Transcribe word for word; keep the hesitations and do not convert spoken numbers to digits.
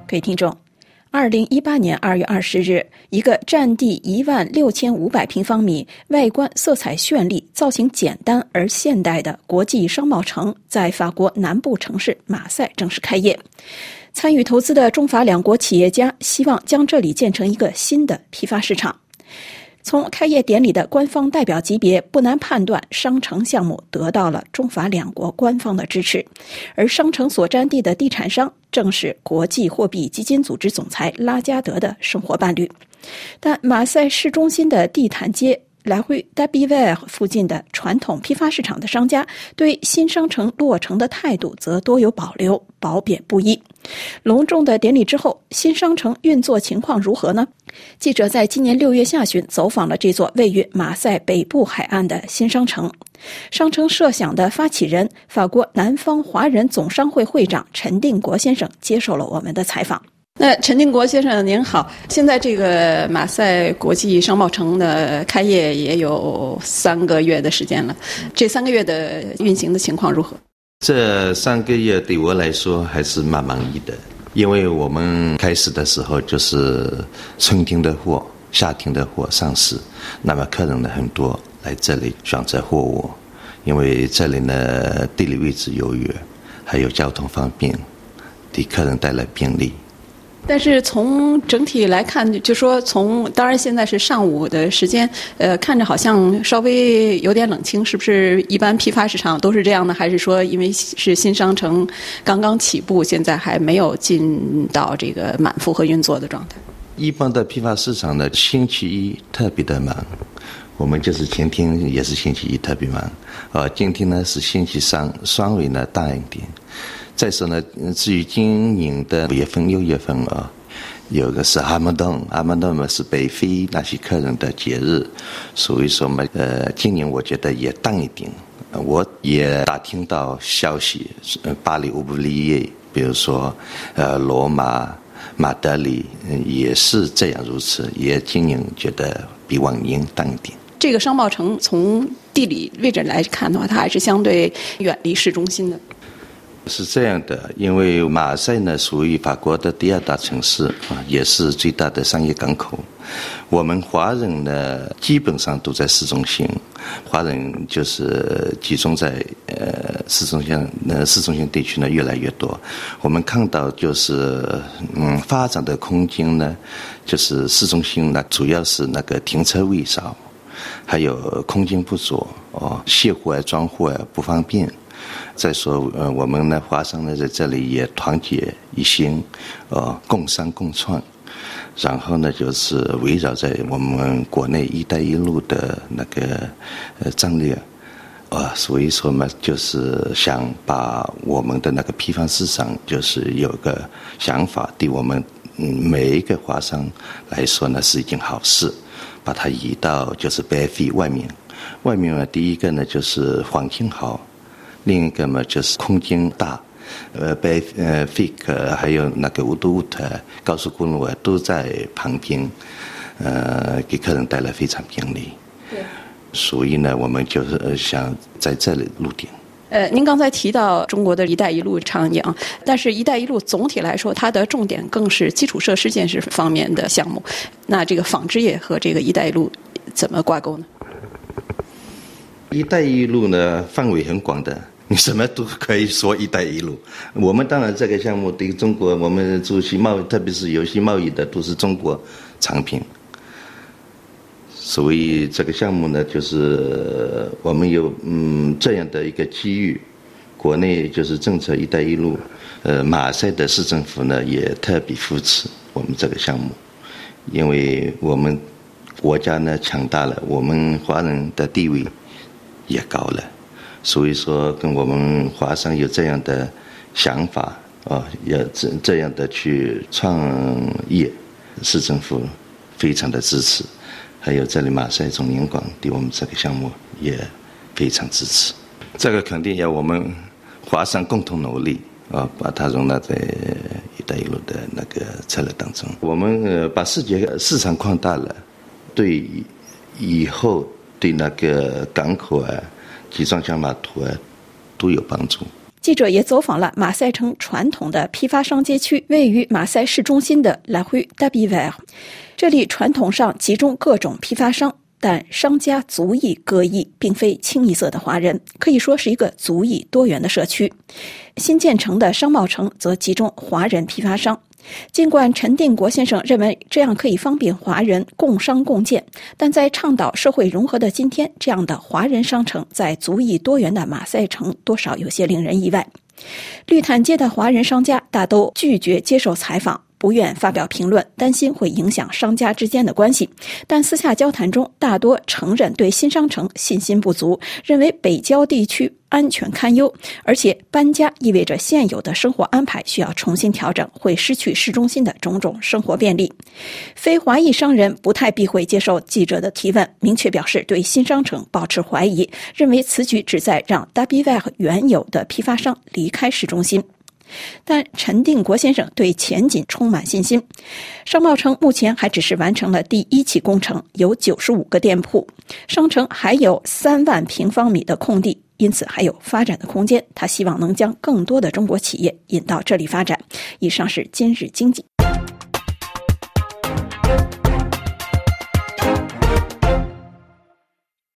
各位听众，二零一八年二月二十日，一个占地一万六千五百平方米、外观色彩绚丽、造型简单而现代的国际商贸城，在法国南部城市马赛正式开业。参与投资的中法两国企业家希望将这里建成一个新的批发市场。从开业典礼的官方代表级别，不难判断商城项目得到了中法两国官方的支持，而商城所占地的地产商正是国际货币基金组织总裁拉加德的生活伴侣。但马赛市中心的地毯街来回 Dabiver 附近的传统批发市场的商家对新商城落成的态度则多有保留，褒贬不一。隆重的典礼之后，新商城运作情况如何呢？记者在今年六月下旬走访了这座位于马赛北部海岸的新商城。商城设想的发起人，法国南方华人总商会会长陈定国先生接受了我们的采访。那陈定国先生您好，现在这个马赛国际商贸城的开业也有三个月的时间了，这三个月的运行的情况如何？ 这三个月对我来说还是蛮满意的，因为我们开始的时候就是春天的货、夏天的货上市，那么客人呢很多来这里选择货物，因为这里呢地理位置优越，还有交通方便，给客人带来便利。 但是从整体来看，就说从当然现在是上午的时间，呃，看着好像稍微有点冷清，是不是？一般批发市场都是这样的，还是说因为是新商城刚刚起步，现在还没有进到这个满负荷运作的状态？ 一般的批发市场呢，星期一特别的忙，我们就是前天也是星期一特别忙，呃，今天呢是星期三，双尾呢大一点。再说呢，至于今年的五月份、六月份啊，有个是阿曼顿，阿曼顿嘛是北非那些客人的节日，所以说嘛，呃，今年我觉得也淡一点。我也打听到消息，呃，巴黎、乌布利耶，比如说，呃，罗马、马德里，呃，也是这样如此，也今年觉得比往年淡一点。 这个商贸城从地理位置来看的话，它还是相对远离市中心的。 是这样的，因为马赛呢属于法国的第二大城市啊，也是最大的商业港口。我们华人呢基本上都在市中心，华人就是集中在呃市中心，呃市中心地区呢越来越多。我们看到就是嗯发展的空间呢，就是市中心呢主要是那个停车位少，还有空间不足哦，卸货啊装货啊不方便。再说，呃，我们呢，华商呢，在这里也团结一心，呃，共商共创。然后呢，就是围绕在我们国内“一带一路”的那个呃战略，呃，所以说嘛，就是想把我们的那个批发市场，就是有个想法，对我们嗯每一个华商来说呢，是一件好事，把它移到就是北非外面。外面呢，第一个呢就是环境好。另一个嘛就是空间大，呃，北呃 F I C 还有那个乌都乌特高速公路啊都在旁边，呃，给客人带来非常便利。对。所以呢，我们就是想在这里入点。 呃，您刚才提到中国的一带一路倡议啊，但是一带一路总体来说，它的重点更是基础设施建设方面的项目。那这个纺织业和这个一带一路怎么挂钩呢？ 一带一路呢，范围很广的。你什么都可以说一带一路。我们当然这个项目对中国，我们做些贸易，特别是有些贸易的都是中国产品。所以这个项目呢，就是我们有嗯这样的一个机遇，国内就是政策一带一路，呃，马赛的市政府呢也特别扶持我们这个项目，因为我们国家呢强大了，我们华人的地位也高了。所以说，跟我们华商有这样的想法啊，要这这样的去创业，市政府非常的支持，还有这里马赛总领馆对我们这个项目也非常支持。这个肯定要我们华商共同努力啊，把它容纳在“一带一路”的那个策略当中。我们呃把世界市场扩大了，对以后对那个港口啊。集装箱码头啊，都有帮助。 记者也走访了马赛城传统的批发商街区，位于马赛市中心的 La Rue d'Abiver。这里传统上集中各种批发商，但商家族裔各异，并非清一色的华人，可以说是一个族裔多元的社区。新建成的商贸城则集中华人批发商。尽管陈定国先生认为这样可以方便华人共商共建，但在倡导社会融合的今天，这样的华人商城在族裔多元的马赛城多少有些令人意外。绿毯街的华人商家大都拒绝接受采访，不愿发表评论，担心会影响商家之间的关系。但私下交谈中，大多承认对新商城信心不足，认为北郊地区安全堪忧，而且搬家意味着现有的生活安排需要重新调整，会失去市中心的种种生活便利。非华裔商人不太避讳接受记者的提问，明确表示对新商城抱持怀疑，认为此举旨在让 d'Abiver 原有的批发商离开市中心。但陈定国先生对前景充满信心。商贸城目前还只是完成了第一期工程，有九十五个店铺，商城还有三万平方米的空地，因此还有发展的空间。他希望能将更多的中国企业引到这里发展。以上是今日经济。